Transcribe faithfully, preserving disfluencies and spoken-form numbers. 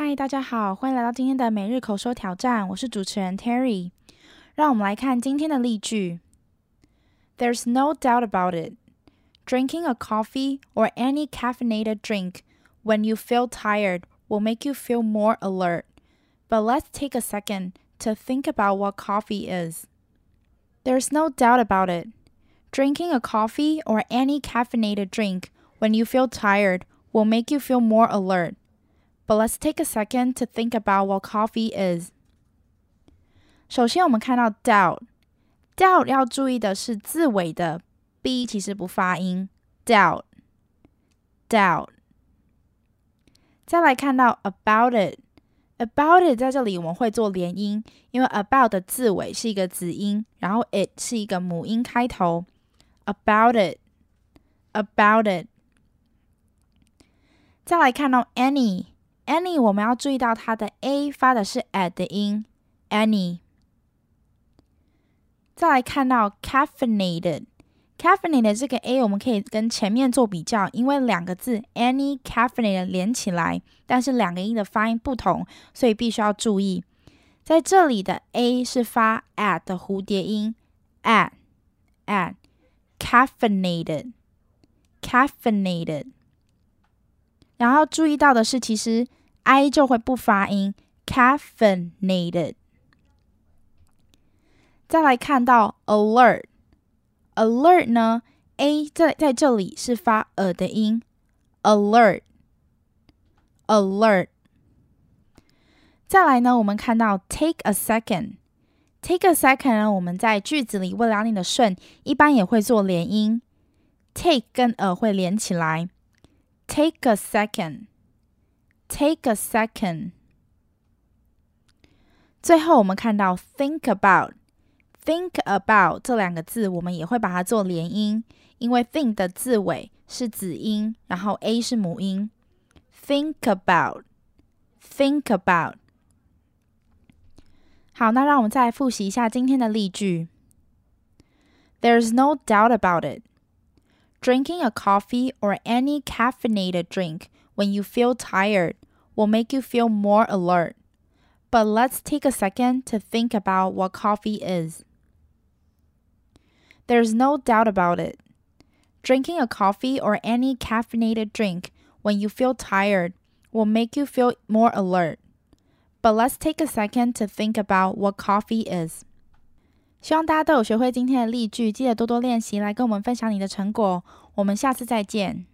嗨，大家好，欢迎来到今天的每日口说挑战，我是主持人 Terry。让我们来看今天的例句。There's no doubt about it. Drinking a coffee or any caffeinated drink when you feel tired will make you feel more alert. But let's take a second to think about what coffee is. There's no doubt about it. Drinking a coffee or any caffeinated drink when you feel tired will make you feel more alert.But let's take a second to think about what coffee is. 首先我们看到 doubt. doubt 要注意的是字尾的 b 其实不发音 doubt doubt 再来看到 about it. about it 在这里我们会做连音，因为 about 的字尾是一个子音，然后 it 是一个母音开头 about it about it 再来看到 any.Any 我们要注意到它的 A 发的是 at 的音 Any 再来看到 caffeinated Caffeinated 这个 A 我们可以跟前面做比较，因为两个字 Any caffeinated 连起来，但是两个音的发音不同，所以必须要注意在这里的 A 是发 at 的蝴蝶音 at at caffeinated caffeinated然后注意到的是其实 I 就会不发音 caffeinated 再来看到 alert alert 呢 A 在, 在这里是发 a 的音 alert alert 再来呢我们看到 take a second take a second 呢我们在句子里为了让你的顺一般也会做连音 take 跟 a 会连起来Take a second. Take a second. 最后我们看到 think about. Think about 这两个字我们也会把它做连音，因为 think 的字尾是子音，然后 a 是母音。Think about. Think about. 好，那让我们再来复习一下今天的例句。There's no doubt about it.Drinking a coffee or any caffeinated drink when you feel tired will make you feel more alert. But let's take a second to think about what coffee is. There's no doubt about it. Drinking a coffee or any caffeinated drink when you feel tired will make you feel more alert. But let's take a second to think about what coffee is.希望大家都有学会今天的例句，记得多多练习，来跟我们分享你的成果。我们下次再见。